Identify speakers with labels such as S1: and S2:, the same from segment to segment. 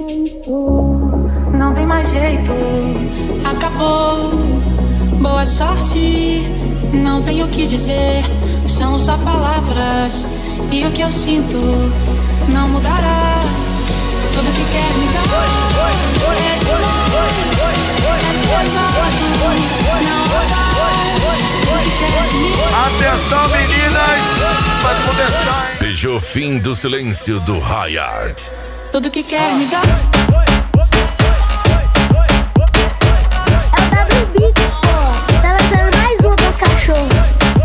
S1: Não tem mais jeito, acabou. Boa sorte, não tenho o que dizer. São só palavras e o que eu sinto não mudará. Tudo que quer me dar é não vai. O que quer de mim.
S2: Atenção, meninas, vai começar, hein?
S3: Beijou o fim do silêncio do Hayat.
S1: Tudo que quer me dar.
S4: É o WBits, pô. Tá lançando mais um pros cachorros.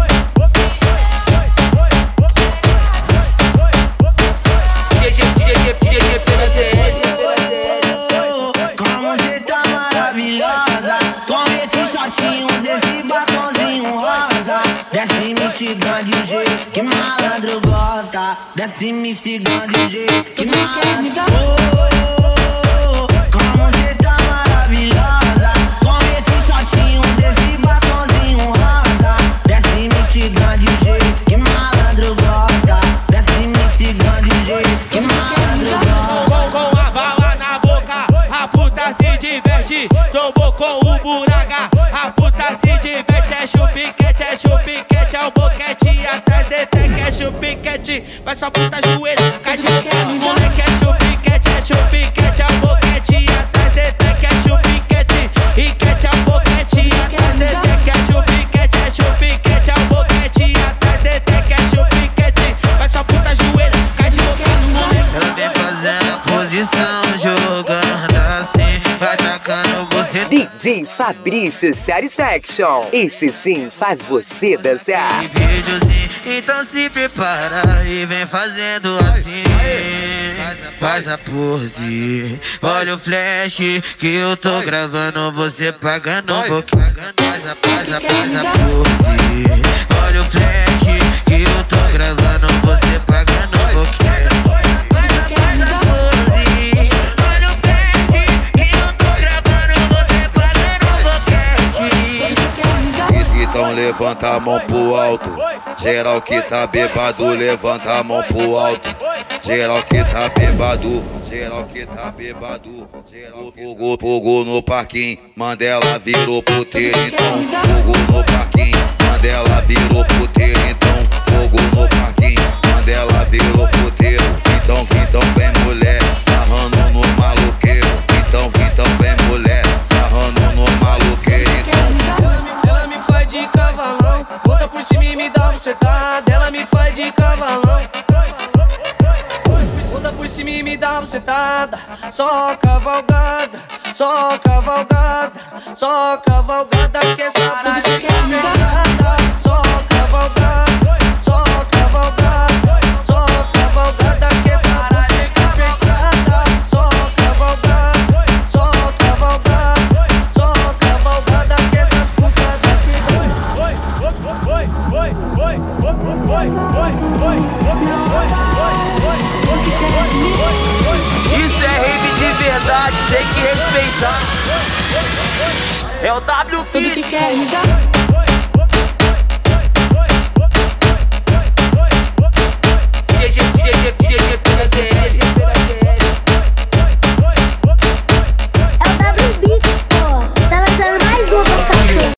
S5: Como você tá maravilhosa, com esses shortinhos, esse batonzinho rosa. Desce me instigando de jeito que malandro gosta. Desce me instigando de jeito que malandro gosta. Como você tá maravilhosa, com esses shortinhos, esse batonzinho rosa. Desce me instigando de jeito que malandro gosta. Desce me instigando de jeito que malandro gosta.
S6: Com a bala na boca, a puta se diverte. Tombou com o buraga, a puta se diverte. É chupiquete, é o boquete. Atrás detec, é chupiquete. Vai só puta joelho, cai de moleque. É chupiquete, é o boquete. Atrás detec, é chupiquete. E quete é o boquete. Atrás detec, é chupiquete, é o boquete. Atrás detec, é chupiquete. Vai só puta joelho, cai de moleque.
S5: Ela vem fazendo a posição, jogando assim, vai tacando você.
S7: DJ Fabrício Satisfaction. Esse sim faz você dançar.
S5: Videozinho, então se prepara e vem fazendo assim. Faz a pose, olha o flash que eu tô gravando, você pagando um pouquinho. Faz a pose, olha o flash que eu tô gravando, você pagando um pouquinho.
S2: Então levanta a mão pro alto. Geral que tá bebado, levanta a mão pro alto. Geral que tá bebado, geral que tá bebado. Fogo no parquinho, Mandela virou puteiro, então. Fogo no parquinho, Mandela virou puteiro, então. Fogo no parquinho, Mandela virou puteiro. Então vem mulher, sarrando no maluqueiro. Então vem mulher, sarrando no maluqueiro, então.
S6: Ela me faz de cavalão, bota por cima e me dá bucetada. Ela me faz de cavalão, bota por cima e me dá bucetada. Só cavalgada, só cavalgada, só cavalgada que essa puta se quer me dar. Só cavalgada, só cavalgada, só cavalgada que essa puta se quer pegar. Só cavalgada, só cavalgada, só cavalgada que essa puta da Isso é rave de verdade, tem que respeitar. É o WBits.
S1: Tudo que quer me dar.